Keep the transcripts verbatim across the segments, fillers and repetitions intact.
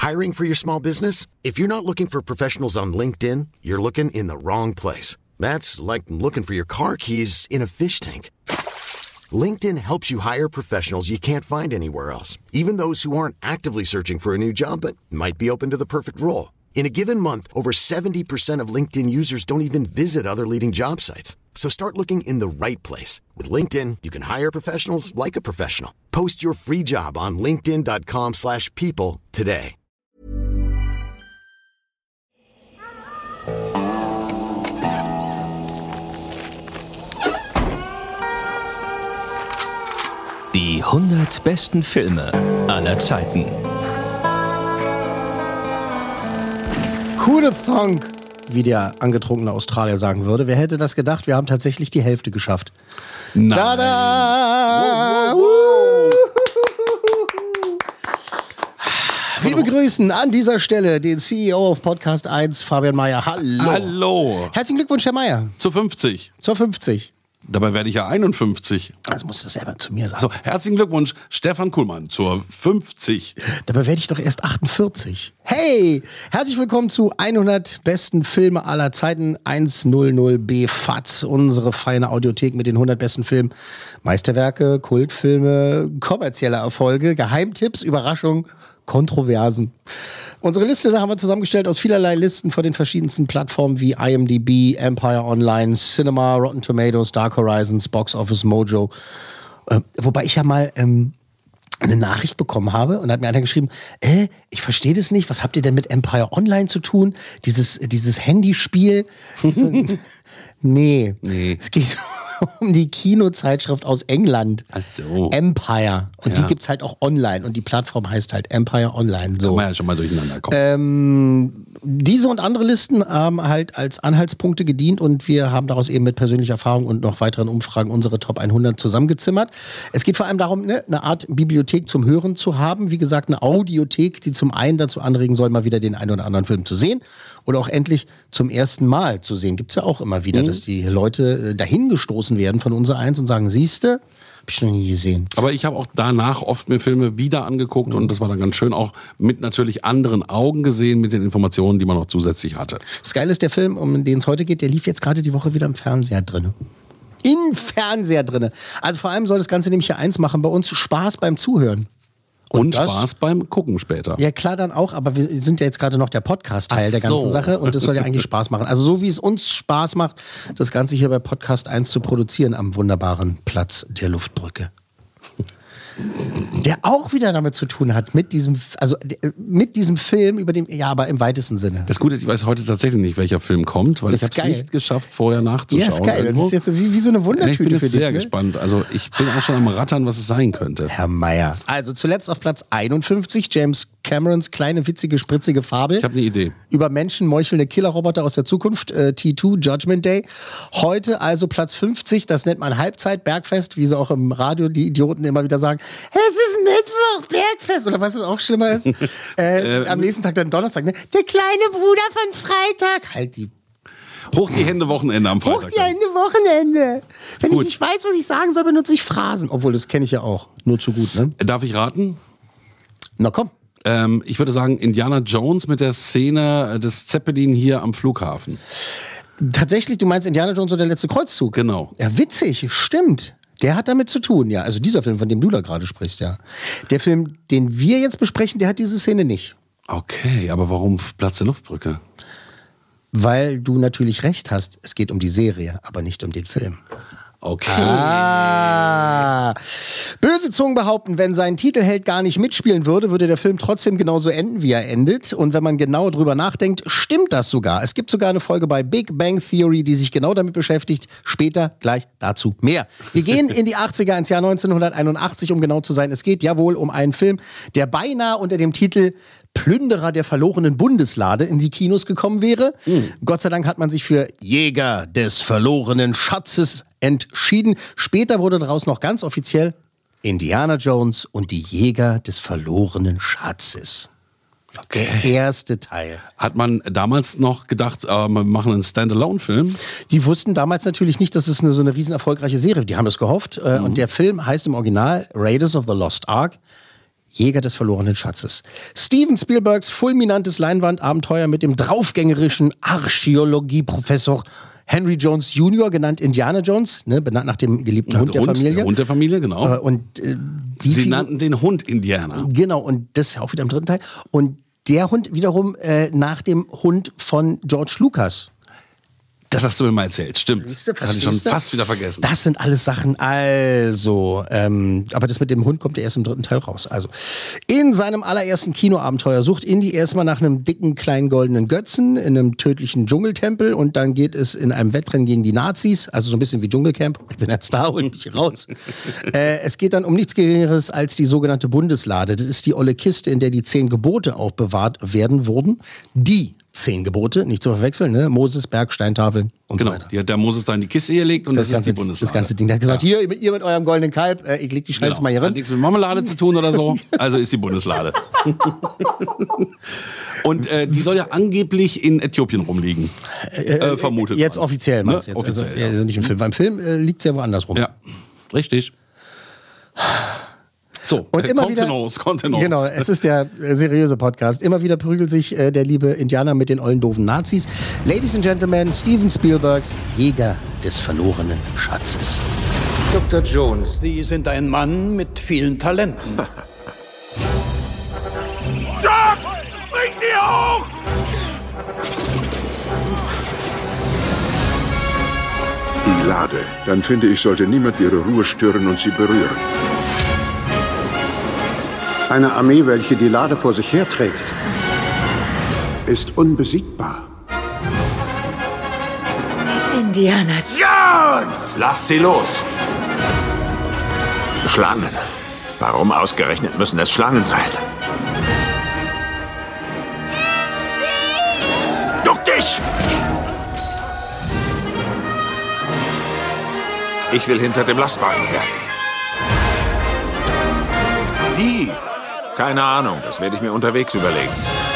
Hiring for your small business? If you're not looking for professionals on LinkedIn, you're looking in the wrong place. That's like looking for your car keys in a fish tank. LinkedIn helps you hire professionals you can't find anywhere else, even those who aren't actively searching for a new job but might be open to the perfect role. In a given month, over seventy percent of LinkedIn users don't even visit other leading job sites. So start looking in the right place. With LinkedIn, you can hire professionals like a professional. Post your free job on linkedin dot com slash people today. Die hundert besten Filme aller Zeiten. Who the thunk, wie der angetrunkene Australier sagen würde. Wer hätte das gedacht? Wir haben tatsächlich die Hälfte geschafft. Nein. Tada! Wow, wow, wow. Wir begrüßen an dieser Stelle den C E O of Podcast eins, Fabian Meyer. Hallo. Hallo. Herzlichen Glückwunsch, Herr Meyer. Zu fünfzig. Zur fünfzig. Dabei werde ich ja einundfünfzig. Also musst du das selber zu mir sagen. So, herzlichen Glückwunsch, Stefan Kuhlmann, zur fünfzig. Dabei werde ich doch erst achtundvierzig. Hey, herzlich willkommen zu hundert besten Filme aller Zeiten. hundert B F A Z, unsere feine Audiothek mit den hundert besten Filmen. Meisterwerke, Kultfilme, kommerzielle Erfolge, Geheimtipps, Überraschungen, Kontroversen. Unsere Liste haben wir zusammengestellt aus vielerlei Listen von den verschiedensten Plattformen wie I M D B, Empire Online, Cinema, Rotten Tomatoes, Dark Horizons, Box Office Mojo. Äh, wobei ich ja mal ähm, eine Nachricht bekommen habe und da hat mir einer geschrieben, äh, ich verstehe das nicht, was habt ihr denn mit Empire Online zu tun? Dieses, dieses Handyspiel? So, nee, nee, es geht um die Kinozeitschrift aus England. Ach so. Empire. Und ja. die gibt's halt auch online. Und die Plattform heißt halt Empire Online. So. Kann man ja schon mal durcheinander kommen. Ähm, diese und andere Listen haben halt als Anhaltspunkte gedient und wir haben daraus eben mit persönlicher Erfahrung und noch weiteren Umfragen unsere Top hundert zusammengezimmert. Es geht vor allem darum, ne, eine Art Bibliothek zum Hören zu haben. Wie gesagt, eine Audiothek, die zum einen dazu anregen soll, mal wieder den einen oder anderen Film zu sehen oder auch endlich zum ersten Mal zu sehen. Gibt's ja auch immer wieder, mhm. dass die Leute äh, dahingestoßen werden von unser Eins und sagen, siehste, hab ich noch nie gesehen. Aber ich habe auch danach oft mir Filme wieder angeguckt mhm. und das war dann ganz schön auch mit natürlich anderen Augen gesehen, mit den Informationen, die man noch zusätzlich hatte. Das Geile ist, der Film, um den es heute geht, der lief jetzt gerade die Woche wieder im Fernseher drin. Im Fernseher drin. Also vor allem soll das Ganze nämlich ja eins machen, bei uns Spaß beim Zuhören. Und, und das, Spaß beim Gucken später. Ja klar, dann auch, aber wir sind ja jetzt gerade noch der Podcast-Teil Ach der ganzen so. Sache und das soll ja eigentlich Spaß machen. Also so wie es uns Spaß macht, das Ganze hier bei Podcast eins zu produzieren am wunderbaren Platz der Luftbrücke. Der auch wieder damit zu tun hat, mit diesem, also mit diesem Film, über den, ja, aber im weitesten Sinne. Das Gute ist, ich weiß heute tatsächlich nicht, welcher Film kommt, weil das ich habe es nicht geschafft, vorher nachzuschauen. Ja, ist geil. Irgendwo. Das ist jetzt so wie, wie so eine Wundertüte ich bin jetzt für dich. sehr Ne? gespannt. Also ich bin auch schon am Rattern, was es sein könnte. Herr Meyer. Also zuletzt auf Platz einundfünfzig, James Camerons kleine, witzige, spritzige Fabel. Ich habe eine Idee. Über Menschen meuchelnde Killerroboter aus der Zukunft, äh, T zwei, Judgment Day. Heute also Platz fünfzig, das nennt man Halbzeit-Bergfest, wie sie auch im Radio die Idioten immer wieder sagen. Es ist Mittwoch, Bergfest. Oder was auch schlimmer ist, äh, äh, am nächsten Tag dann Donnerstag, ne? Der kleine Bruder von Freitag. Halt die Hoch die Hände, Wochenende am Freitag. Hoch die Hände, Wochenende. Wenn Gut. ich nicht weiß, was ich sagen soll, benutze ich Phrasen. Obwohl, das kenne ich ja auch. Nur zu gut, ne? Darf ich raten? Na komm. Ähm, ich würde sagen, Indiana Jones mit der Szene des Zeppelin hier am Flughafen. Tatsächlich, du meinst Indiana Jones und der letzte Kreuzzug? Genau. Ja, witzig, stimmt. Der hat damit zu tun, ja. Also dieser Film, von dem du da gerade sprichst, ja. Der Film, den wir jetzt besprechen, der hat diese Szene nicht. Okay, aber warum Platz der Luftbrücke? Weil du natürlich recht hast, es geht um die Serie, aber nicht um den Film. Okay. Ah. Böse Zungen behaupten, wenn sein Titelheld gar nicht mitspielen würde, würde der Film trotzdem genauso enden, wie er endet. Und wenn man genau drüber nachdenkt, stimmt das sogar. Es gibt sogar eine Folge bei Big Bang Theory, die sich genau damit beschäftigt. Später gleich dazu mehr. Wir gehen in die achtziger, ins Jahr neunzehnhunderteinundachtzig, um genau zu sein. Es geht jawohl um einen Film, der beinahe unter dem Titel Plünderer der verlorenen Bundeslade in die Kinos gekommen wäre. Mhm. Gott sei Dank hat man sich für Jäger des verlorenen Schatzes entschieden. Später wurde daraus noch ganz offiziell Indiana Jones und die Jäger des verlorenen Schatzes. Okay. Der erste Teil. Hat man damals noch gedacht, äh, wir machen einen Standalone-Film? Die wussten damals natürlich nicht, dass es eine, so eine riesen erfolgreiche Serie. Die haben das gehofft. Äh, mhm. Und der Film heißt im Original Raiders of the Lost Ark. Jäger des verlorenen Schatzes. Steven Spielbergs fulminantes Leinwandabenteuer mit dem draufgängerischen Archäologieprofessor Henry Jones Junior, genannt Indiana Jones, ne, benannt nach dem geliebten Hund, Hund der Familie. Der Hund der Familie, genau. Äh, und, äh, die Sie Figur, nannten den Hund Indiana. Genau, und das ist ja auch wieder im dritten Teil. Und der Hund wiederum äh, nach dem Hund von George Lucas. Das hast du mir mal erzählt, stimmt. Siehste, das hatte ich schon fast wieder vergessen. Das sind alles Sachen, also, ähm, aber das mit dem Hund kommt ja erst im dritten Teil raus. Also, in seinem allerersten Kinoabenteuer sucht Indy erstmal nach einem dicken, kleinen goldenen Götzen in einem tödlichen Dschungeltempel und dann geht es in einem Wettrennen gegen die Nazis, also so ein bisschen wie Dschungelcamp. Ich bin jetzt da, hol mich raus. äh, es geht dann um nichts Geringeres als die sogenannte Bundeslade. Das ist die olle Kiste, in der die zehn Gebote aufbewahrt werden wurden. Die Zehn Gebote, nicht zu verwechseln, ne? Moses, Berg, Steintafeln und genau. so weiter. Die hat der Moses da in die Kiste gelegt und das, das ganze, ist die Bundeslade. Das ganze Ding. Der hat gesagt, ja. hier, ihr mit eurem goldenen Kalb, äh, ich leg die Scheiße genau. mal hier rein. Hat nichts mit Marmelade zu tun oder so, also ist die Bundeslade. Und äh, die soll ja angeblich in Äthiopien rumliegen, äh, vermutet Jetzt man. offiziell meinst ne? du jetzt? Offiziell, also, ja. also nicht im Film. Beim Film äh, liegt es ja woanders rum. Ja, richtig. So, und immer Kontenance, wieder, Kontenance. Genau, es ist der äh, seriöse Podcast. Immer wieder prügelt sich äh, der liebe Indianer mit den ollen doofen Nazis. Ladies and Gentlemen, Steven Spielbergs Jäger des verlorenen Schatzes. Doktor Jones, Sie sind ein Mann mit vielen Talenten. Doc! Bring sie hoch! Die Lade. Dann finde ich, sollte niemand ihre Ruhe stören und sie berühren. Eine Armee, welche die Lade vor sich herträgt, Ist unbesiegbar. Indiana Jones! Lass sie los! Schlangen. Warum ausgerechnet müssen es Schlangen sein? Duck dich! Ich will hinter dem Lastwagen her. Wie? Keine Ahnung, das werde ich mir unterwegs überlegen.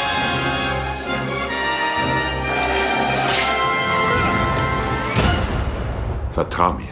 Vertrau mir.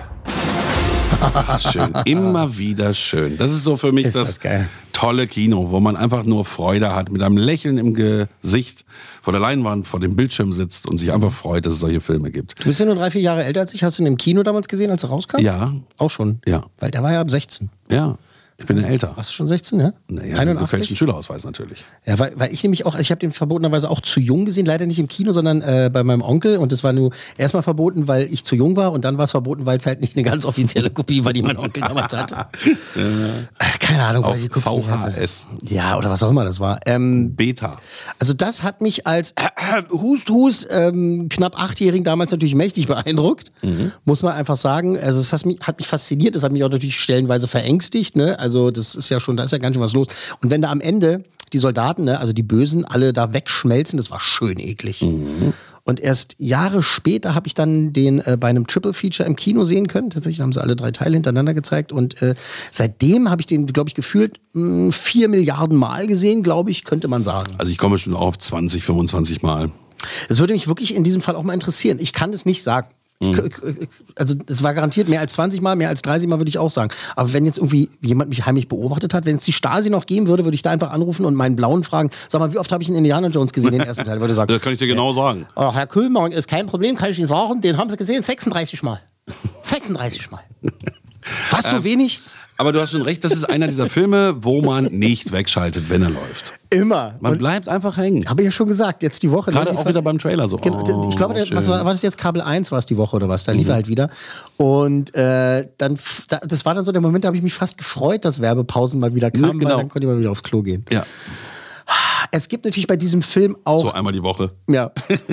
Schön, immer wieder schön. Das ist so für mich Ist das, das geil. tolle Kino, wo man einfach nur Freude hat, mit einem Lächeln im Gesicht vor der Leinwand, vor dem Bildschirm sitzt und sich einfach freut, dass es solche Filme gibt. Du bist ja nur drei, vier Jahre älter als ich. Hast du ihn im Kino damals gesehen, als er rauskam? Ja. Auch schon? Ja. Weil der war ja ab sechzehn. Ja, ich bin ja älter. Warst du schon sechzehn, ja? Naja, einundachtzig? du fälschst einen Schülerausweis natürlich. Ja, weil, weil ich nämlich auch, also ich habe den verbotenerweise auch zu jung gesehen, leider nicht im Kino, sondern äh, bei meinem Onkel. Und das war nur erstmal verboten, weil ich zu jung war und dann war es verboten, weil es halt nicht eine ganz offizielle Kopie war, die mein Onkel damals hatte. Äh, keine Ahnung, Auf weil die Kopie V H hatte. S. Ja, oder was auch immer das war. Ähm, Beta. also das hat mich als äh, äh, Hust, Hust, ähm, knapp Achtjährigen damals natürlich mächtig beeindruckt, mhm. muss man einfach sagen. Also es hat mich, hat mich fasziniert, das hat mich auch natürlich stellenweise verängstigt. Ne? Also das ist ja schon, da ist ja ganz schön was los. Und wenn da am Ende die Soldaten, ne, also die Bösen, alle da wegschmelzen, das war schön eklig. Mhm. Und erst Jahre später habe ich dann den äh, bei einem Triple Feature im Kino sehen können. Tatsächlich haben sie alle drei Teile hintereinander gezeigt. Und äh, seitdem habe ich den, glaube ich, gefühlt mh, vier Milliarden Mal gesehen, glaube ich, könnte man sagen. Also ich komme bestimmt auch auf zwanzig, fünfundzwanzig Mal. Das würde mich wirklich in diesem Fall auch mal interessieren. Ich kann es nicht sagen. Ich, also es war garantiert mehr als zwanzig Mal, mehr als dreißig Mal würde ich auch sagen. Aber wenn jetzt irgendwie jemand mich heimlich beobachtet hat, wenn es die Stasi noch geben würde, würde ich da einfach anrufen und meinen Blauen fragen, sag mal, wie oft habe ich einen Indiana Jones gesehen, den ersten Teil? Würde sagen, das kann ich dir genau sagen. Oh, Herr Kühlmann, ist kein Problem, kann ich Ihnen sagen, den haben Sie gesehen, sechsunddreißig Mal. sechsunddreißig Mal. Was, so ähm, wenig? Aber du hast schon recht, das ist einer dieser Filme, wo man nicht wegschaltet, wenn er läuft. Immer. Man und bleibt einfach hängen. Habe ich ja schon gesagt, jetzt die Woche. Gerade auch wieder beim Trailer so. Genau, oh, ich glaube, der, was war, war das jetzt Kabel eins war es die Woche oder was? Da lief mhm. er halt wieder. Und äh, dann, das war dann so der Moment, da habe ich mich fast gefreut, dass Werbepausen mal wieder kamen, genau. weil dann konnte ich mal wieder aufs Klo gehen. Ja. Es gibt natürlich bei diesem Film auch... So einmal die Woche. Ja.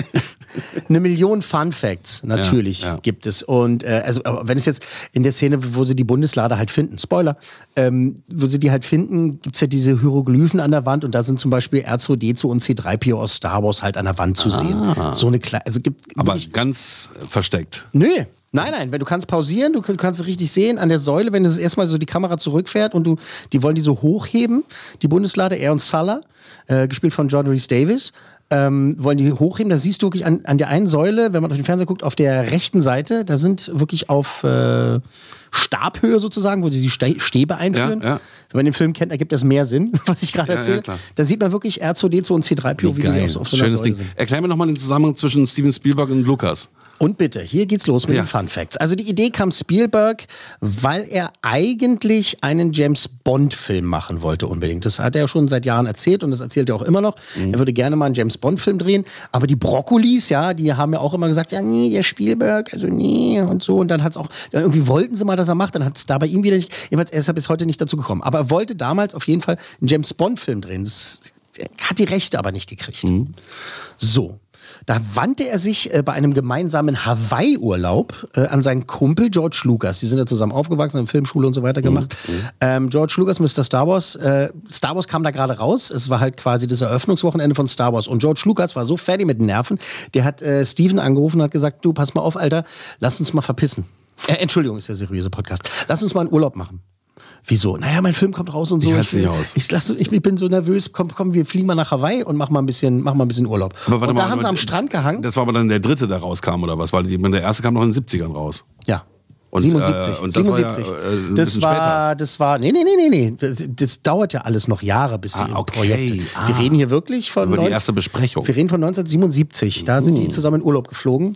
Eine Million Fun Facts, natürlich ja, ja. gibt es. Und äh, also, wenn es jetzt in der Szene, wo sie die Bundeslade halt finden, Spoiler, ähm, wo sie die halt finden, gibt es ja diese Hieroglyphen an der Wand und da sind zum Beispiel R zwei D zwei und C drei P O aus Star Wars halt an der Wand zu ah. sehen. So eine kleine, also gibt aber wirklich, ganz versteckt. Nö. Nein, nein, wenn du kannst pausieren, du kannst es richtig sehen an der Säule, wenn es erstmal so die Kamera zurückfährt und du, die wollen die so hochheben, die Bundeslade, er und Sulla, äh, gespielt von John Rhys Davies, ähm, wollen die hochheben, da siehst du wirklich an, an der einen Säule, wenn man auf den Fernseher guckt, auf der rechten Seite, da sind wirklich auf äh, Stabhöhe sozusagen, wo die die Ste- Stäbe einführen. Ja, ja. Wenn man den Film kennt, ergibt das mehr Sinn, was ich gerade Ja, erzähle. ja, klar. Da sieht man wirklich R zwei D zwei und C drei P O, wie, wie die auf, auf so einer Schönes Säule Ding. sind. Erklär mir nochmal den Zusammenhang zwischen Steven Spielberg und Lucas. Und bitte, hier geht's los mit Ja. den Fun Facts. Also die Idee kam Spielberg, weil er eigentlich einen James-Bond-Film machen wollte unbedingt. Das hat er ja schon seit Jahren erzählt und das erzählt er auch immer noch. Mhm. Er würde gerne mal einen James-Bond-Film drehen, aber die Brokkolis, ja, die haben ja auch immer gesagt, ja, nee, der Spielberg, also nee und so. Und dann hat's auch, dann irgendwie wollten sie mal, dass er macht, dann hat es da bei ihm wieder nicht, jedenfalls er ist er bis heute nicht dazu gekommen. Aber er wollte damals auf jeden Fall einen James-Bond-Film drehen. Das, er hat die Rechte aber nicht gekriegt. Mhm. So. Da wandte er sich äh, bei einem gemeinsamen Hawaii-Urlaub äh, an seinen Kumpel George Lucas. Die sind ja zusammen aufgewachsen, haben Filmschule und so weiter gemacht. Mhm. Ähm, George Lucas, Mister Star Wars. Äh, Star Wars kam da gerade raus. Es war halt quasi das Eröffnungswochenende von Star Wars. Und George Lucas war so fertig mit den Nerven, der hat äh, Steven angerufen und hat gesagt, du, pass mal auf, Alter, lass uns mal verpissen. Äh, Entschuldigung, ist der seriöse Podcast. Lass uns mal einen Urlaub machen. Wieso? Naja, mein Film kommt raus und so. Ich halte es nicht will- aus. Ich, lass, ich bin so nervös. Komm, komm, wir fliegen mal nach Hawaii und machen mal ein bisschen, machen mal ein bisschen Urlaub. Aber warte und da mal, haben sie aber am Strand gehangen. Das war aber dann der dritte, der rauskam, oder was? Weil die, der erste kam noch in den siebzigern raus. Ja. Und, siebenundsiebzig. äh, und das war ja, siebenundsiebzig. äh, ein das bisschen war, später. das war, nee, nee, nee, nee, nee. Das, das dauert ja alles noch Jahre, bis sie Ah, im okay. Projekt. Ah. Wir reden hier wirklich von Über die neunzehn erste Besprechung. Wir reden von neunzehnhundertsiebenundsiebzig. Da sind die zusammen in Urlaub geflogen.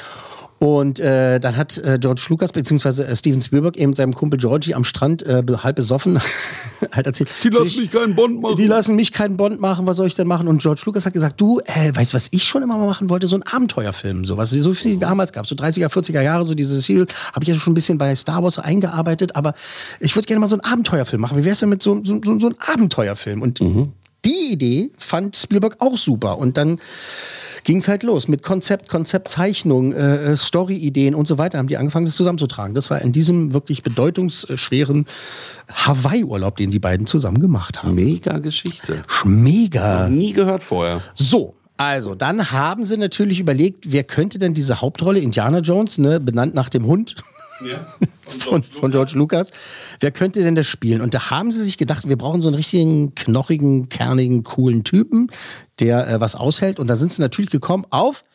Und äh, dann hat äh, George Lucas bzw. Äh, Steven Spielberg eben seinem Kumpel Georgie am Strand äh, be- halb besoffen halt erzählt. Die lassen ich, mich keinen Bond machen. Die lassen mich keinen Bond machen, was soll ich denn machen? Und George Lucas hat gesagt, du, äh, weißt du, was ich schon immer mal machen wollte? So ein Abenteuerfilm, so was es so viel damals gab, so dreißiger, vierziger Jahre, so diese Series, habe ich ja schon ein bisschen bei Star Wars eingearbeitet, aber ich würde gerne mal so einen Abenteuerfilm machen. Wie wär's denn mit so, so, so, so einem Abenteuerfilm? Und Mhm. die Idee fand Spielberg auch super. Und dann ging es halt los mit Konzept, Konzeptzeichnung, äh, Story-Ideen und so weiter. Haben die angefangen, das zusammenzutragen. Das war in diesem wirklich bedeutungsschweren Hawaii-Urlaub, den die beiden zusammen gemacht haben. Mega Geschichte. Mega. Nie gehört vorher. So, also dann haben sie natürlich überlegt, wer könnte denn diese Hauptrolle, Indiana Jones, ne, benannt nach dem Hund, Ja. von, von George Lucas. Wer könnte denn das spielen? Und da haben sie sich gedacht, wir brauchen so einen richtigen, knochigen, kernigen, coolen Typen, der äh, was aushält. Und da sind sie natürlich gekommen auf...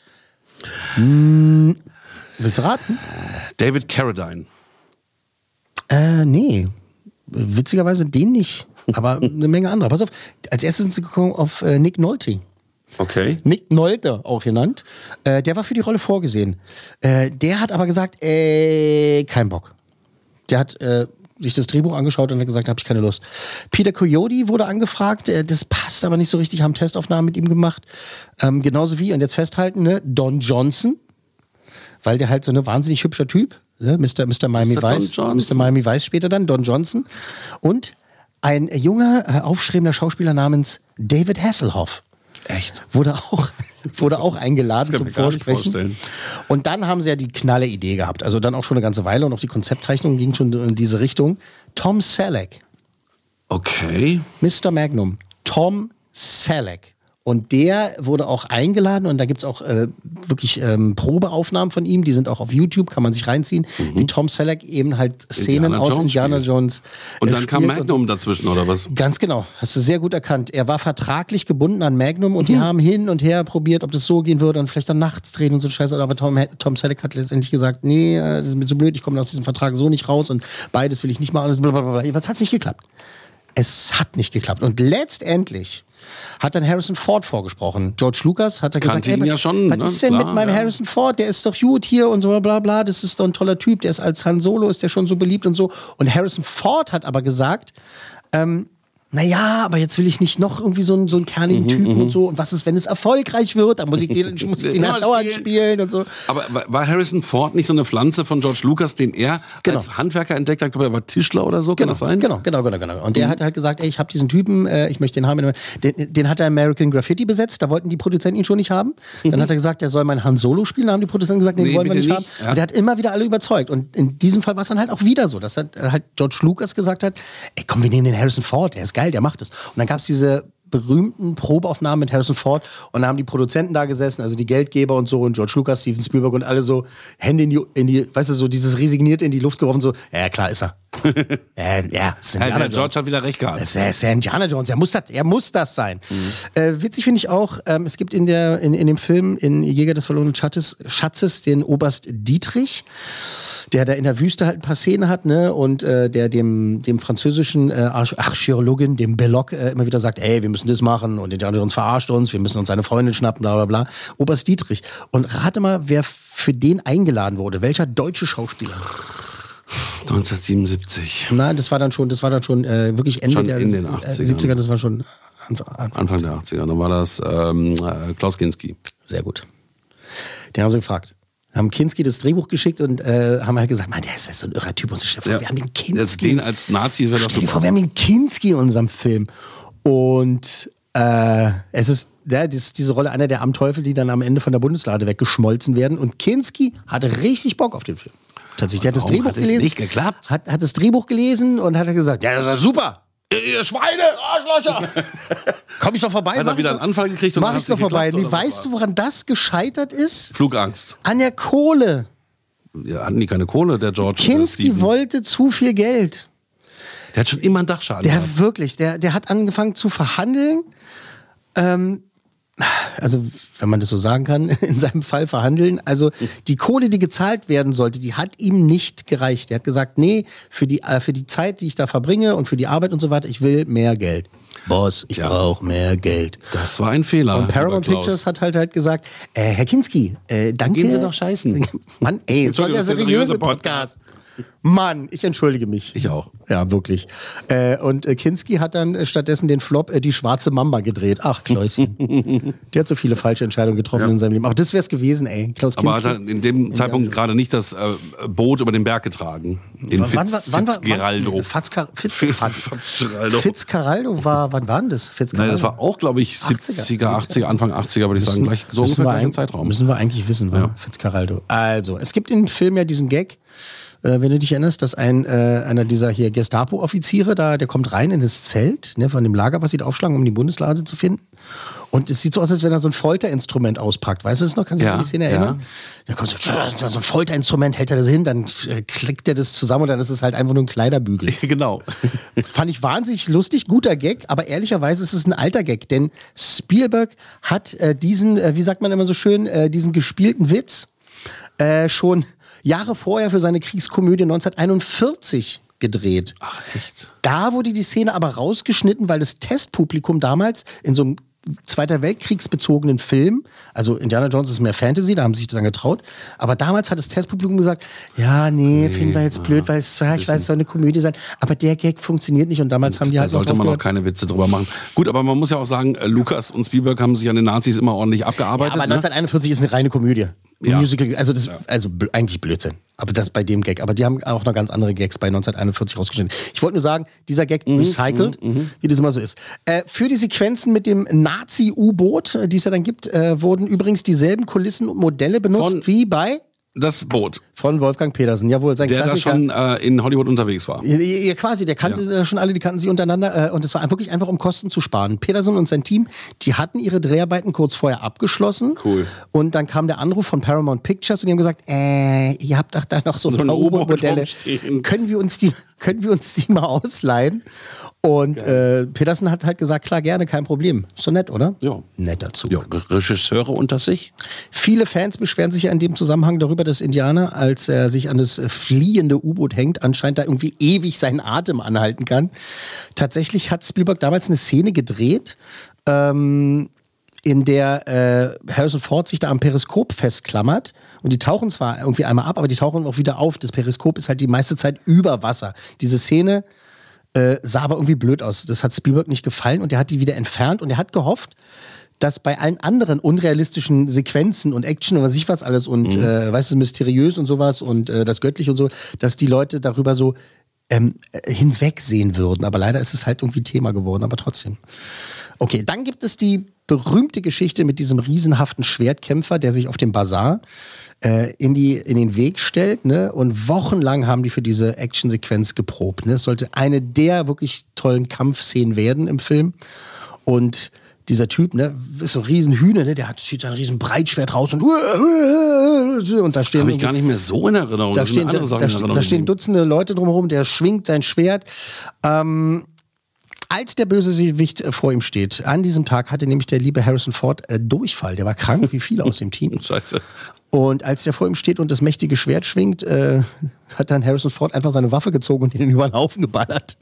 Mh, willst du raten? David Carradine. Äh, nee. Witzigerweise den nicht. Aber eine Menge anderer. Pass auf, als erstes sind sie gekommen auf äh, Nick Nolte. Okay. Nick Nolte, auch genannt. Äh, der war für die Rolle vorgesehen. Äh, der hat aber gesagt, äh, kein Bock. Der hat äh, sich das Drehbuch angeschaut und hat gesagt, habe ich keine Lust. Peter Coyote wurde angefragt, äh, das passt aber nicht so richtig, haben Testaufnahmen mit ihm gemacht. Ähm, genauso wie, und jetzt festhalten, ne, Don Johnson, weil der halt so ein wahnsinnig hübscher Typ, ne, Mister Mister Miami Mister Don Vice, Johnson. Mister Miami Vice später dann, Don Johnson. Und ein junger, äh, aufstrebender Schauspieler namens David Hasselhoff. Echt? Wurde auch, wurde auch eingeladen Das zum kann ich mir gar nicht Vorsprechen. vorstellen. Und dann haben sie ja die knalle Idee gehabt. Also dann auch schon eine ganze Weile und auch die Konzeptzeichnung ging schon in diese Richtung. Tom Selleck, Okay. Mister Magnum, Tom Selleck. Und der wurde auch eingeladen und da gibt's auch äh, wirklich ähm, Probeaufnahmen von ihm, die sind auch auf YouTube, kann man sich reinziehen, wie Tom Selleck eben halt Szenen Indiana aus Jones Indiana spielt. Jones Und äh, dann kam spielt und so. Magnum dazwischen, oder was? Ganz genau, hast du sehr gut erkannt. Er war vertraglich gebunden an Magnum und die haben hin und her probiert, ob das so gehen würde und vielleicht dann nachts drehen und so Scheiße. Aber Tom, Tom Selleck hat letztendlich gesagt, nee, äh, das ist mir zu blöd, ich komme aus diesem Vertrag so nicht raus und beides will ich nicht machen. Blablabla. Jedenfalls hat es nicht geklappt. Es hat nicht geklappt. Und letztendlich hat dann Harrison Ford vorgesprochen. George Lucas hat da gesagt, Kannte ihn ja schon, was ne? ist denn Klar, mit meinem ja. Harrison Ford? Der ist doch gut hier und so bla bla. Das ist doch ein toller Typ. Der ist als Han Solo, ist der schon so beliebt und so. Und Harrison Ford hat aber gesagt, ähm, naja, aber jetzt will ich nicht noch irgendwie so einen, so einen kernigen Typen und so. Und was ist, wenn es erfolgreich wird? Dann muss ich den, muss ich den halt dauernd spielen und so. Aber war- war Harrison Ford nicht so eine Pflanze von George Lucas, den er Genau. als Handwerker entdeckt hat? Ich glaube, er war Tischler oder so, kann Genau, das sein? genau, genau, genau, genau. Und der hat halt gesagt, ey, ich habe diesen Typen, äh, ich möchte den haben. Den, den hat er American Graffiti besetzt, da wollten die Produzenten ihn schon nicht haben. Dann hat er gesagt, der soll meinen Han Solo spielen, da haben die Produzenten gesagt, den Nee, wollen wir bitte nicht, nicht. haben. Ja. Und der hat immer wieder alle überzeugt. Und in diesem Fall war es dann halt auch wieder so, dass halt, halt George Lucas gesagt hat, ey komm, wir nehmen den Harrison Ford, der ist geil, der macht es. Und dann gab es diese berühmten Probeaufnahmen mit Harrison Ford und da haben die Produzenten da gesessen, also die Geldgeber und so und George Lucas, Steven Spielberg und alle so Hände in die, in die weißt du, so dieses resigniert in die Luft geworfen, so, ja klar ist er. ja, ja, ist Ja, Indiana der Jones. George hat wieder recht gehabt. Das ist, ist ja Indiana Jones, er muss das, er muss das sein. Äh, witzig finde ich auch, ähm, es gibt in, der, in, in dem Film, in Jäger des verlorenen Schatzes, Schatzes den Oberst Dietrich. der da in der Wüste halt ein paar Szenen hat, ne, und äh, der dem, dem französischen äh, Archäologen, dem Belloc, äh, immer wieder sagt, ey, wir müssen das machen und Indiana Jones verarscht uns, wir müssen uns seine Freundin schnappen, bla bla bla. Oberst Dietrich. Und rate mal, wer für den eingeladen wurde. Welcher deutsche Schauspieler? neunzehnhundertsiebenundsiebzig. Nein, das war dann schon, das war dann schon äh, wirklich Ende Schon der in den achtzigern. siebziger, das war schon Anfang, Anfang, Anfang der achtziger. Dann war das ähm, äh, Klaus Kinski. Sehr gut. Den haben sie gefragt. Haben Kinski das Drehbuch geschickt und äh, haben halt gesagt, man, der ist so ein irrer Typ. Und stell dir vor, Ja. wir haben den Kinski. Jetzt den als Nazi wäre doch Stell dir super. vor, wir haben den Kinski in unserem Film. Und äh, es ist, ja, das ist diese Rolle einer der Amteufel, die dann am Ende von der Bundeslade weggeschmolzen werden. Und Kinski hatte richtig Bock auf den Film. Tatsächlich, der hat das Warum Drehbuch hat es gelesen. nicht geklappt? Hat, hat das Drehbuch gelesen und hat er gesagt, ja, das ist super. Ihr Schweine, Arschlöcher. Komm ich doch vorbei. Hat er mach wieder ich einen Anfall gekriegt und Mach dann ich hat's doch nicht vorbei. geklappt, Nee, oder was weißt du, woran das gescheitert ist? Flugangst. An der Kohle. Ja, hatten die keine Kohle, der George? Kinski Steven. wollte zu viel Geld. Der hat schon immer einen Dachschaden Der gehabt. wirklich, der, der hat angefangen zu verhandeln. Ähm, also, wenn man das so sagen kann, in seinem Fall verhandeln. Also, die Kohle, die gezahlt werden sollte, die hat ihm nicht gereicht. Er hat gesagt, nee, für die, äh, für die Zeit, die ich da verbringe und für die Arbeit und so weiter, ich will mehr Geld. Boss, ich Ja. brauche mehr Geld. Das war ein Fehler. Und Paramount lieber Klaus. Pictures hat halt halt gesagt, äh, Herr Kinski, äh, danke. Gehen Sie doch scheißen. Mann, ey, jetzt soll der Entschuldigung, das ist der seriöse seriöse Podcast. Mann, ich entschuldige mich. Ich auch. Ja, wirklich. Äh, und äh, Kinski hat dann äh, stattdessen den Flop äh, Die schwarze Mamba gedreht. Ach, Kläuschen. Der hat so viele falsche Entscheidungen getroffen Ja. in seinem Leben. Aber das wär's gewesen, ey. Klaus Aber Kinski. hat er in dem Zeitpunkt gerade nicht das äh, Boot über den Berg getragen. In Wann- wann- Fitz, wann- wann- Fitzgeraldo. wann- Fitzcar- Fitz, Fatz. Fitzgeraldo. Fitzcarraldo war, wann war denn das? Nein, Fitzcarraldo? das war auch, glaube ich, siebziger, achtziger, Anfang achtziger, würde ich sagen. Gleich, so müssen ungefähr wir gleichen ein- Zeitraum. Müssen wir eigentlich wissen, war Ja. Fitzcarraldo. Also, es gibt im Film ja diesen Gag, äh, wenn du dich erinnerst, dass ein, äh, einer dieser hier Gestapo-Offiziere da, der kommt rein in das Zelt, ne, von dem Lager, was sie da aufschlagen, um die Bundeslade zu finden. Und es sieht so aus, als wenn er so ein Folterinstrument auspackt. Weißt du das noch? Kannst du dich Ja, an die Szene erinnern? ja. Da kommt so, so ein Folterinstrument, hält er das hin, dann äh, klickt er das zusammen und dann ist es halt einfach nur ein Kleiderbügel. Genau. Fand ich wahnsinnig lustig, guter Gag, aber ehrlicherweise ist es ein alter Gag, denn Spielberg hat äh, diesen, äh, wie sagt man immer so schön, äh, diesen gespielten Witz äh, schon Jahre vorher für seine Kriegskomödie neunzehnhunderteinundvierzig gedreht. Ach, echt? Da wurde die Szene aber rausgeschnitten, weil das Testpublikum damals in so einem Zweiter Weltkriegsbezogenen Film, also Indiana Jones ist mehr Fantasy, da haben sie sich dann getraut, aber damals hat das Testpublikum gesagt, ja, nee, nee finden wir jetzt blöd, weil es, ja, ich weiß, es soll eine Komödie sein, aber der Gag funktioniert nicht und damals und haben die da halt sollte noch man noch gehört. keine Witze drüber machen. Gut, aber man muss ja auch sagen, äh, Lukas und Spielberg haben sich an den Nazis immer ordentlich abgearbeitet. Ja, aber ne? neunzehnhunderteinundvierzig ist eine reine Komödie. Ein Ja. Musical, also das also bl- eigentlich Blödsinn. Aber das bei dem Gag. Aber die haben auch noch ganz andere Gags bei neunzehnhunderteinundvierzig rausgeschnitten. Ich wollte nur sagen, dieser Gag Mhm, recycelt, wie das immer so ist. Äh, für die Sequenzen mit dem Nazi-U-Boot, äh, die es ja dann gibt, äh, wurden übrigens dieselben Kulissen und Modelle benutzt Von- wie bei Das Boot, von Wolfgang Petersen. Jawohl, sein der da Klassiker. schon äh, in Hollywood unterwegs war. Ja, ja, quasi, der kannte Ja. äh, schon alle, die kannten sich untereinander äh, und es war wirklich einfach, um Kosten zu sparen. Peterson und sein Team, die hatten ihre Dreharbeiten kurz vorher abgeschlossen. Cool. Und dann kam der Anruf von Paramount Pictures und die haben gesagt, äh, ihr habt doch da noch so ein So ein paar U-Boot U-Boot-Modelle. rumstehen. Können wir uns die, können wir uns die mal ausleihen? Und äh, Peterson hat halt gesagt, klar, gerne, kein Problem. Ist so nett, oder? Ja. Nett dazu. Ja, Regisseure unter sich. Viele Fans beschweren sich ja in dem Zusammenhang darüber, dass Indiana, als er sich an das äh, fliehende U-Boot hängt, anscheinend da irgendwie ewig seinen Atem anhalten kann. Tatsächlich hat Spielberg damals eine Szene gedreht, ähm, in der äh, Harrison Ford sich da am Periskop festklammert. Und die tauchen zwar irgendwie einmal ab, aber die tauchen auch wieder auf. Das Periskop ist halt die meiste Zeit über Wasser. Diese Szene äh, sah aber irgendwie blöd aus. Das hat Spielberg nicht gefallen und er hat die wieder entfernt und er hat gehofft, dass bei allen anderen unrealistischen Sequenzen und Action und was ich was alles und mhm. äh, weißt du, mysteriös und sowas und äh, das Göttliche und so, dass die Leute darüber so ähm, äh, hinwegsehen würden. Aber leider ist es halt irgendwie Thema geworden, aber trotzdem. Okay, dann gibt es die berühmte Geschichte mit diesem riesenhaften Schwertkämpfer, der sich auf dem Bazar äh, in, die, in den Weg stellt. Ne? Und wochenlang haben die für diese Actionsequenz geprobt. Ne? Es sollte eine der wirklich tollen Kampfszenen werden im Film. Und dieser Typ, ne, ist so ein Riesenhühner, ne, der hat, zieht sein riesen Breitschwert raus und und da stehen Habe ich gar nicht mehr so in Erinnerung. da Das sind stehen, andere da, Sachen da, in stehen, Erinnerung da stehen geblieben. Dutzende Leute drumherum, der schwingt sein Schwert. Ähm, als der Bösewicht äh, vor ihm steht, an diesem Tag hatte nämlich der liebe Harrison Ford äh, Durchfall. Der war krank, wie viele aus dem Team. Scheiße. Und als der vor ihm steht und das mächtige Schwert schwingt, äh, hat dann Harrison Ford einfach seine Waffe gezogen und ihn über den Haufen geballert.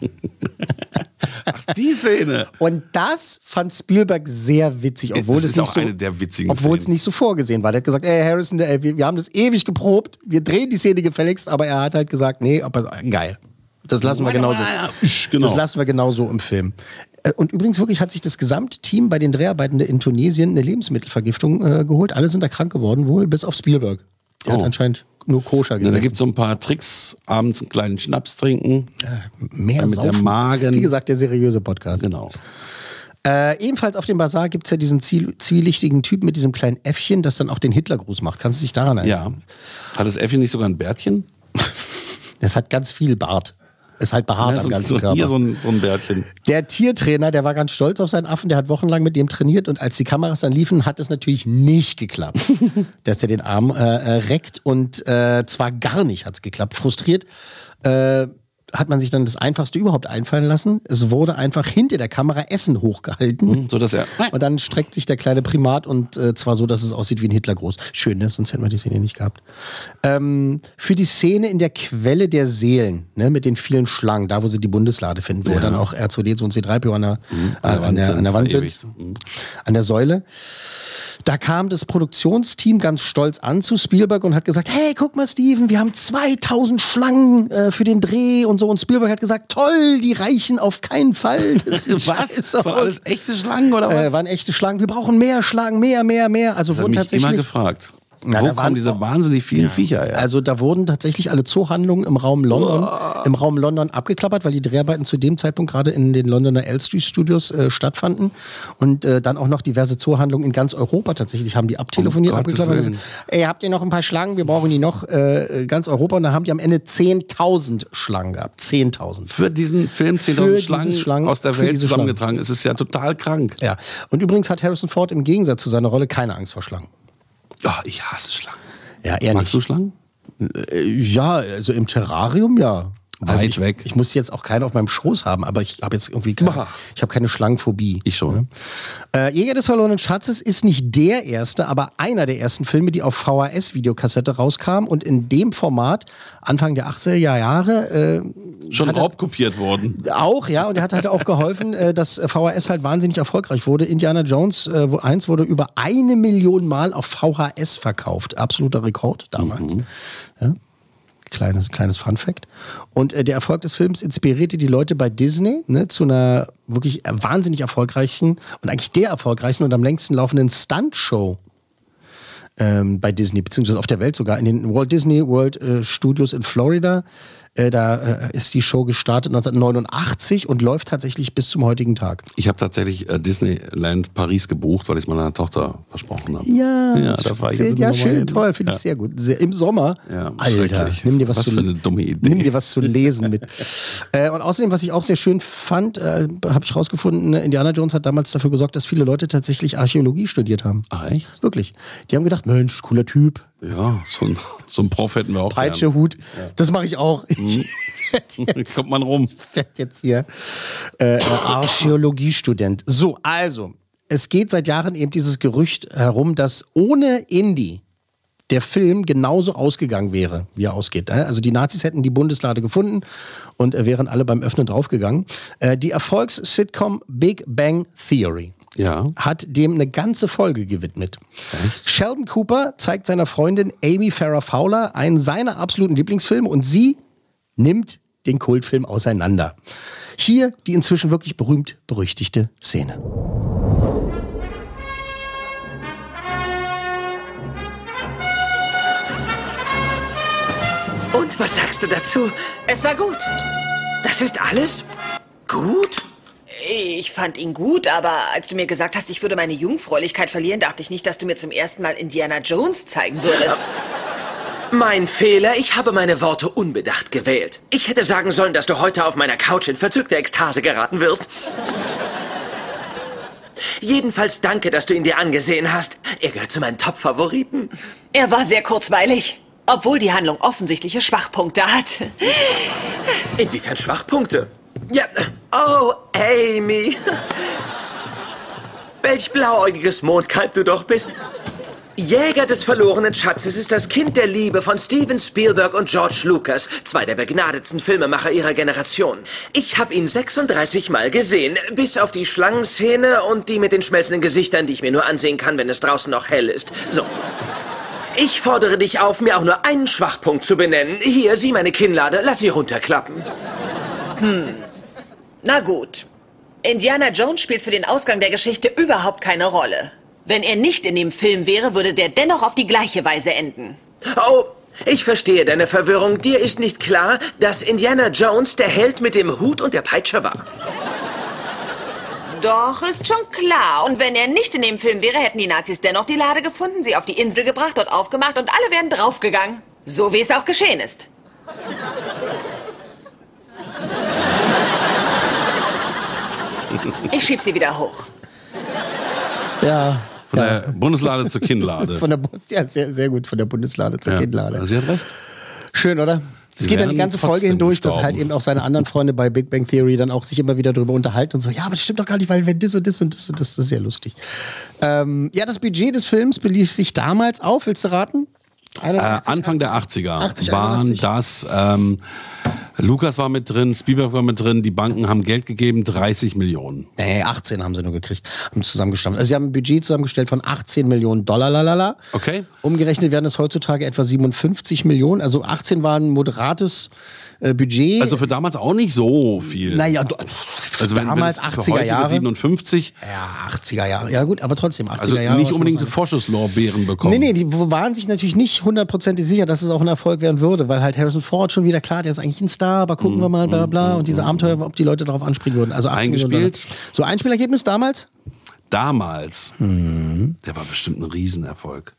Ach, die Szene. Und das fand Spielberg sehr witzig, obwohl das es ist nicht auch so, eine der witzigen obwohl es Szenen. nicht so vorgesehen war. Der hat gesagt, ey Harrison, ey, wir, wir haben das ewig geprobt, wir drehen die Szene gefälligst, aber er hat halt gesagt, nee, aber geil. Das lassen wir genauso. Genau. Das lassen wir genauso im Film. Und übrigens wirklich hat sich das Gesamtteam bei den Dreharbeiten in Tunesien eine Lebensmittelvergiftung äh, geholt. Alle sind da krank geworden, wohl bis auf Spielberg. Der Oh. hat anscheinend nur koscher Ja, gegessen. da gibt es so ein paar Tricks. Abends einen kleinen Schnaps trinken. Mehr damit der saufen. Magen- Wie gesagt, der seriöse Podcast. Genau. Äh, ebenfalls auf dem Bazar gibt es ja diesen ziel- zwielichtigen Typ mit diesem kleinen Äffchen, das dann auch den Hitlergruß macht. Kannst du dich daran erinnern? Ja. Hat das Äffchen nicht sogar ein Bärtchen? Es hat ganz viel Bart. Ist halt behaart Ja, am so, ganzen so, Körper. hier so ein, so ein Bärtchen. Der Tiertrainer, der war ganz stolz auf seinen Affen, der hat wochenlang mit dem trainiert und als die Kameras dann liefen, hat es natürlich nicht geklappt. Dass er den Arm äh, äh, reckt und äh, zwar gar nicht hat es geklappt. Frustriert äh, hat man sich dann das Einfachste überhaupt einfallen lassen. Es wurde einfach hinter der Kamera Essen hochgehalten. Mhm, so dass er. Und dann streckt sich der kleine Primat und äh, zwar so, dass es aussieht wie ein Hitlergruß. Schön, ne? Sonst hätten wir die Szene nicht gehabt. Ähm, für die Szene in der Quelle der Seelen, ne, mit den vielen Schlangen, da wo sie die Bundeslade finden, wo Ja. dann auch R zwei D zwei und C drei P O an der, Mhm, äh, an der, an der Wand sind, verewigt. Mhm. an der Säule. Da kam das Produktionsteam ganz stolz an zu Spielberg und hat gesagt, hey, guck mal, Steven, wir haben zweitausend Schlangen äh, für den Dreh und so. Und Spielberg hat gesagt, toll, die reichen auf keinen Fall. Das sieht scheiße Waren aus. alles echte Schlangen oder was? Äh, waren echte Schlangen. Wir brauchen mehr Schlangen, mehr, mehr, mehr. Also das hat wurden mich tatsächlich. immer gefragt. Na, Wo da kommen waren- diese wahnsinnig vielen Viecher her? Also da wurden tatsächlich alle Zoohandlungen im Raum London, im Raum London abgeklappert, weil die Dreharbeiten zu dem Zeitpunkt gerade in den Londoner Elstree Studios äh, stattfanden und äh, dann auch noch diverse Zoohandlungen in ganz Europa tatsächlich haben die abtelefoniert, Um Gottes abgeklappert. Willen. Ey, habt ihr noch ein paar Schlangen? Wir brauchen die noch äh, ganz Europa und da haben die am Ende zehntausend Schlangen gehabt, zehntausend. Für diesen Film Für zehntausend diese Schlangen, Schlangen- aus der für Welt diese zusammengetragen. Es ist ja total krank. Ja. Und übrigens hat Harrison Ford im Gegensatz zu seiner Rolle keine Angst vor Schlangen. Ja, ich hasse Schlangen. Ja, er Magst nicht. du Schlangen? Äh, Ja, also im Terrarium ja. Also Weit ich, weg. Ich muss jetzt auch keinen auf meinem Schoß haben, aber ich habe jetzt irgendwie keine, Bah. ich habe keine Schlangenphobie. Ich schon. Äh, Jäger des verlorenen Schatzes ist nicht der erste, aber einer der ersten Filme, die auf V H S-Videokassette rauskam und in dem Format Anfang der achtziger Jahre äh, Schon hat er- raubkopiert worden. auch, ja, und er hat halt auch geholfen, äh, dass V H S halt wahnsinnig erfolgreich wurde. Indiana Jones äh, eins wurde über eine Million Mal auf V H S verkauft. Absoluter Rekord damals. Ja. Kleines, kleines Fun-Fact. Und äh, der Erfolg des Films inspirierte die Leute bei Disney ne, zu einer wirklich wahnsinnig erfolgreichen und eigentlich der erfolgreichsten und am längsten laufenden Stunt-Show ähm, bei Disney, beziehungsweise auf der Welt sogar, in den Walt Disney World äh, Studios in Florida. Äh, da äh, ist die Show gestartet neunzehnhundertneunundachtzig und läuft tatsächlich bis zum heutigen Tag. Ich habe tatsächlich äh, Disneyland Paris gebucht, weil ich es meiner Tochter versprochen habe. Ja, ja das da war ich zählt- jetzt im ja Sommer schön, hin. toll, finde ich Ja. sehr gut. Sehr, Im Sommer, Ja, Alter, schrecklich. nimm dir was, Was zu für eine dumme Idee. Nimm dir was zu lesen mit. äh, und außerdem, was ich auch sehr schön fand, äh, habe ich rausgefunden, äh, Indiana Jones hat damals dafür gesorgt, dass viele Leute tatsächlich Archäologie studiert haben. Ach, echt? Wirklich. Die haben gedacht, Mensch, cooler Typ, Ja, so ein, so ein Prof hätten wir auch Peitsche, gern. Hut. Das mache ich auch. Ich werd Jetzt kommt man rum. werd jetzt hier äh, äh, Archäologiestudent. So, also, es geht seit Jahren eben dieses Gerücht herum, dass ohne Indy der Film genauso ausgegangen wäre, wie er ausgeht. Also die Nazis hätten die Bundeslade gefunden und äh, wären alle beim Öffnen draufgegangen. Äh, die Erfolgs-Sitcom Big Bang Theory Ja. hat dem eine ganze Folge gewidmet. Sheldon Cooper zeigt seiner Freundin Amy Farrah Fowler einen seiner absoluten Lieblingsfilme und sie nimmt den Kultfilm auseinander. Hier die inzwischen wirklich berühmt-berüchtigte Szene. Und was sagst du dazu? Es war gut. Das ist alles? Gut? Ich fand ihn gut, aber als du mir gesagt hast, ich würde meine Jungfräulichkeit verlieren, dachte ich nicht, dass du mir zum ersten Mal Indiana Jones zeigen würdest. Mein Fehler, ich habe meine Worte unbedacht gewählt. Ich hätte sagen sollen, dass du heute auf meiner Couch in verzückte Ekstase geraten wirst. Jedenfalls danke, dass du ihn dir angesehen hast. Er gehört zu meinen Top-Favoriten. Er war sehr kurzweilig, obwohl die Handlung offensichtliche Schwachpunkte hat. Inwiefern Schwachpunkte? Ja, oh, Amy. Welch blauäugiges Mondkalb du doch bist. Jäger des verlorenen Schatzes ist das Kind der Liebe von Steven Spielberg und George Lucas, zwei der begnadetsten Filmemacher ihrer Generation. Ich habe ihn sechsunddreißig Mal gesehen, bis auf die Schlangenszene und die mit den schmelzenden Gesichtern, die ich mir nur ansehen kann, wenn es draußen noch hell ist. So. Ich fordere dich auf, mir auch nur einen Schwachpunkt zu benennen. Hier, sieh meine Kinnlade, lass sie runterklappen. Hm. Na gut. Indiana Jones spielt für den Ausgang der Geschichte überhaupt keine Rolle. Wenn er nicht in dem Film wäre, würde der dennoch auf die gleiche Weise enden. Oh, ich verstehe deine Verwirrung. Dir ist nicht klar, dass Indiana Jones der Held mit dem Hut und der Peitsche war. Doch, ist schon klar. Und wenn er nicht in dem Film wäre, hätten die Nazis dennoch die Lade gefunden, sie auf die Insel gebracht, dort aufgemacht und alle wären draufgegangen. So wie es auch geschehen ist. Ich schieb sie wieder hoch. Ja. Von ja. der Bundeslade zur Kinnlade. Von der, ja, sehr, sehr gut, von der Bundeslade zur ja. Kinnlade. Sie hat recht. Schön, oder? Es geht dann die ganze Folge hindurch, dass halt eben auch seine anderen Freunde bei Big Bang Theory dann auch sich immer wieder drüber unterhalten und so, ja, aber das stimmt doch gar nicht, weil wenn das und das und das und das, das ist sehr lustig. Ähm, ja, das Budget des Films belief sich damals auf, willst du raten? einundachtzig, äh, Anfang der achtziger achtzig, waren einundachtzig. das, ähm, Lucas war mit drin, Spielberg war mit drin, die Banken haben Geld gegeben, dreißig Millionen. Nee, achtzehn haben sie nur gekriegt, haben zusammengestammelt. Also sie haben ein Budget zusammengestellt von achtzehn Millionen Dollar, lalala. Okay. Umgerechnet werden es heutzutage etwa siebenundfünfzig Millionen, also achtzehn war ein moderates äh, Budget. Also für damals auch nicht so viel. Naja, also wenn, damals wenn es für achtziger Jahre. siebenundfünfzig. Ja, achtziger Jahre. Ja gut, aber trotzdem achtziger also Jahre. nicht unbedingt Vorschusslorbeeren bekommen. Nee, nee, die waren sich natürlich nicht hundertprozentig sicher, dass es auch ein Erfolg werden würde, weil halt Harrison Ford schon wieder, klar, der ist eigentlich ein Star, aber gucken mm, wir mal, bla bla, mm, und diese Abenteuer, ob die Leute darauf anspringen würden. Also achtzehn eingespielt. So, Einspielergebnis damals? Damals. Mhm. Der war bestimmt ein Riesenerfolg.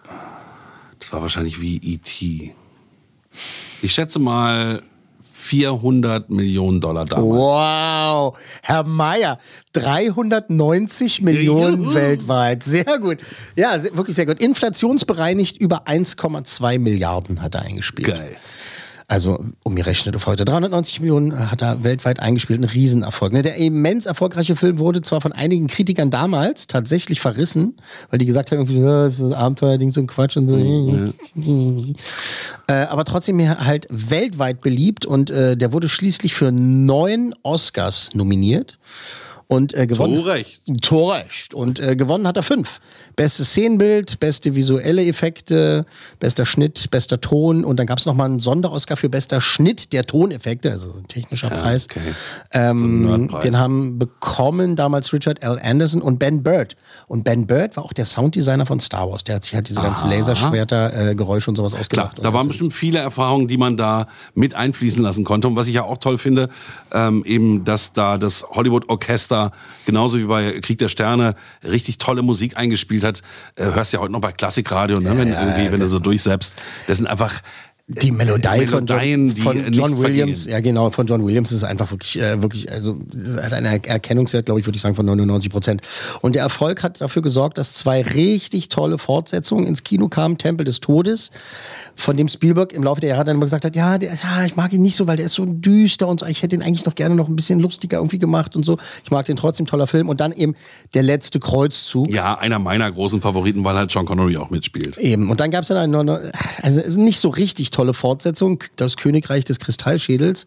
Das war wahrscheinlich wie E T Ich schätze mal vierhundert Millionen Dollar damals. Wow, Herr Meier, dreihundertneunzig Millionen Juhu. weltweit. Sehr gut. Ja, sehr, wirklich sehr gut. Inflationsbereinigt über eins Komma zwei Milliarden hat er eingespielt. Geil. Also umgerechnet auf heute. dreihundertneunzig Millionen hat er weltweit eingespielt. Ein Riesenerfolg. Der immens erfolgreiche Film wurde zwar von einigen Kritikern damals tatsächlich verrissen, weil die gesagt haben, ja, das ist ein Abenteuerding, so ein Quatsch und so. Mhm. Äh, aber trotzdem halt weltweit beliebt und äh, der wurde schließlich für neun Oscars nominiert. Und äh, gewonnen. Torrecht. Torrecht. Und äh, gewonnen hat er fünf. Bestes Szenenbild, beste visuelle Effekte, bester Schnitt, bester Ton. Und dann gab es nochmal einen Sonderoscar für bester Schnitt der Toneffekte, also ein technischer ja, Preis. Okay. Ähm, so ein Nerdpreis. Den haben bekommen damals Richard L. Anderson und Ben Bird. Und Ben Bird war auch der Sounddesigner von Star Wars. Der hat sich halt diese ganzen Aha. Laserschwerter, äh, Geräusche und sowas ausgedacht. Klar, da waren bestimmt viele Erfahrungen, die man da mit einfließen lassen konnte. Und was ich ja auch toll finde, ähm, eben, dass da das Hollywood-Orchester genauso wie bei Krieg der Sterne richtig tolle Musik eingespielt hat. Äh, hörst ja heute noch bei Klassikradio, ne? Ja, wenn, ja, irgendwie, ja, wenn du so durchsetzt. Das sind einfach die Melodie von John, die von John nicht Williams, vergehen. ja genau, von John Williams ist einfach wirklich, äh, wirklich, also hat einen Erkennungswert, glaube ich, würde ich sagen, von neunundneunzig Prozent. Und der Erfolg hat dafür gesorgt, dass zwei richtig tolle Fortsetzungen ins Kino kamen. Tempel des Todes, von dem Spielberg im Laufe der Jahre dann immer gesagt hat, ja, der, ja, ich mag ihn nicht so, weil der ist so düster und so. Ich hätte ihn eigentlich noch gerne noch ein bisschen lustiger irgendwie gemacht und so. Ich mag den trotzdem, toller Film. Und dann eben der letzte Kreuzzug. Ja, einer meiner großen Favoriten, weil halt Sean Connery auch mitspielt. Eben. Und dann gab es dann eine, also nicht so richtig tolle Fortsetzung, das Königreich des Kristallschädels.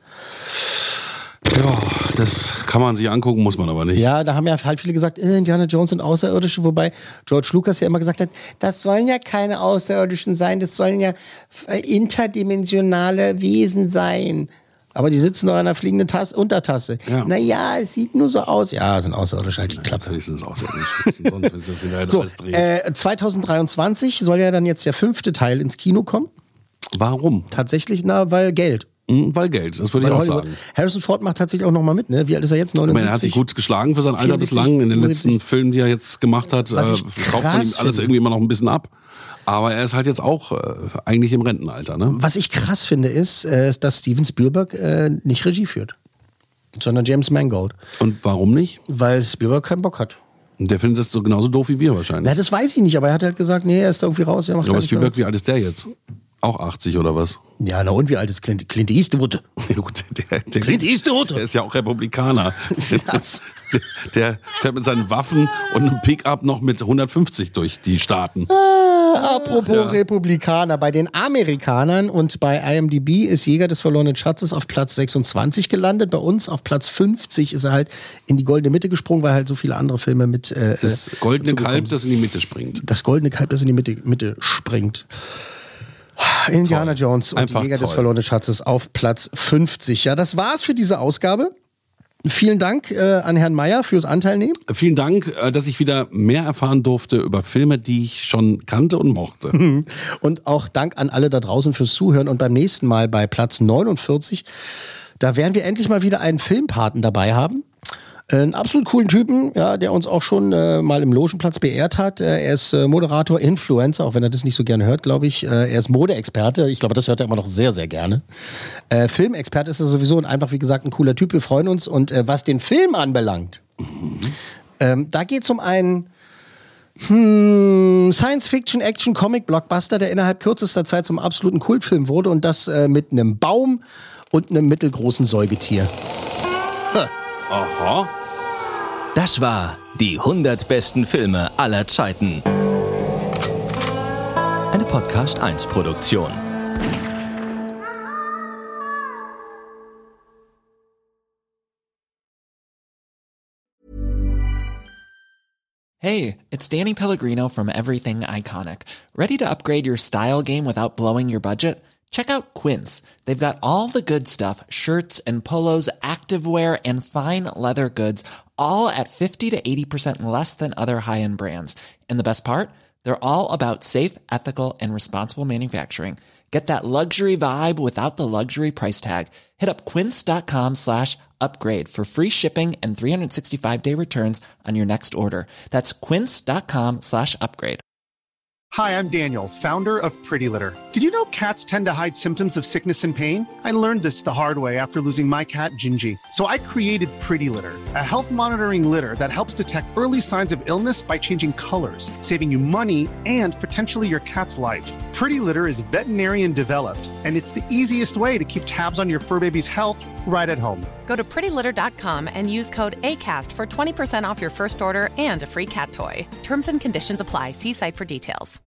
Ja, das kann man sich angucken, muss man aber nicht. Ja, da haben ja halt viele gesagt, äh, Indiana Jones sind Außerirdische, wobei George Lucas ja immer gesagt hat, das sollen ja keine Außerirdischen sein, das sollen ja äh, interdimensionale Wesen sein. Aber die sitzen noch an einer fliegenden Tasse, Untertasse. Ja. Naja, es sieht nur so aus. Ja, sind Außerirdische, halt die Klappe. Natürlich sind es Außerirdische. Sonst, wenn es das wieder so, alles dreht. Äh, zwanzig dreiundzwanzig soll ja dann jetzt der fünfte Teil ins Kino kommen. Warum? Tatsächlich, na, weil Geld. Mhm, weil Geld, das würde ich auch Hollywood. sagen. Harrison Ford macht tatsächlich auch nochmal mit, ne? Wie alt ist er jetzt? neunundsiebzig? Ich meine, er hat sich gut geschlagen für sein Alter bislang. In den letzten Filmen, die er jetzt gemacht hat, äh, kauft man ihm alles finde. irgendwie immer noch ein bisschen ab. Aber er ist halt jetzt auch äh, eigentlich im Rentenalter, ne? Was ich krass finde, ist, äh, dass Steven Spielberg äh, nicht Regie führt, sondern James Mangold. Und warum nicht? Weil Spielberg keinen Bock hat. Und der findet das so genauso doof wie wir wahrscheinlich. Na, das weiß ich nicht, aber er hat halt gesagt, nee, er ist da irgendwie raus. Er macht aber halt Spielberg, wie alt ist der jetzt? Auch achtzig oder was? Ja, na und wie alt ist Clint, Clint Eastwood? Ja, gut, der, der, Clint Eastwood? Der ist ja auch Republikaner. Das, Der fährt mit seinen Waffen und einem Pickup noch mit hundertfünfzig durch die Staaten. Ah, apropos Ja. Republikaner, bei den Amerikanern und bei I M D B ist Jäger des verlorenen Schatzes auf Platz sechsundzwanzig gelandet. Bei uns auf Platz fünfzig ist er halt in die goldene Mitte gesprungen, weil halt so viele andere Filme mit äh, Das goldene zugekommen Kalb, sind. das in die Mitte springt. Das goldene Kalb, das in die Mitte, Mitte springt. Indiana Toll. Jones und Einfach die Jäger des toll. verlorenen Schatzes auf Platz fünfzig. Ja, das war's für diese Ausgabe. Vielen Dank äh, an Herrn Meyer fürs Anteilnehmen. Vielen Dank, äh, dass ich wieder mehr erfahren durfte über Filme, die ich schon kannte und mochte. Und auch Dank an alle da draußen fürs Zuhören. Und beim nächsten Mal bei Platz neunundvierzig, da werden wir endlich mal wieder einen Filmpaten dabei haben. Einen absolut coolen Typen, ja, der uns auch schon äh, mal im Logenplatz beehrt hat. Äh, er ist äh, Moderator, Influencer, auch wenn er das nicht so gerne hört, glaube ich. Äh, er ist Modeexperte. Ich glaube, das hört er immer noch sehr, sehr gerne. Äh, Filmexperte ist er sowieso und einfach, wie gesagt, ein cooler Typ. Wir freuen uns. Und äh, was den Film anbelangt, mhm. ähm, da geht es um einen hm, Science-Fiction-Action-Comic-Blockbuster, der innerhalb kürzester Zeit zum absoluten Kultfilm wurde und das äh, mit einem Baum und einem mittelgroßen Säugetier. Huh. Aha. Das war die hundert besten Filme aller Zeiten. Eine Podcast eins Produktion. Hey, it's Danny Pellegrino from Everything Iconic. Ready to upgrade your style game without blowing your budget? Check out Quince. They've got all the good stuff, shirts and polos, activewear, and fine leather goods, all at fifty to eighty percent less than other high-end brands. And the best part? They're all about safe, ethical, and responsible manufacturing. Get that luxury vibe without the luxury price tag. Hit up quince.com slash upgrade for free shipping and three sixty-five day returns on your next order. That's quince.com slash upgrade. Hi, I'm Daniel, founder of Pretty Litter. Did you know cats tend to hide symptoms of sickness and pain? I learned this the hard way after losing my cat, Gingy. So I created Pretty Litter, a health monitoring litter that helps detect early signs of illness by changing colors, saving you money and potentially your cat's life. Pretty Litter is veterinarian developed, and it's the easiest way to keep tabs on your fur baby's health right at home. Go to pretty litter dot com and use code ACAST for twenty percent off your first order and a free cat toy. Terms and conditions apply. See site for details.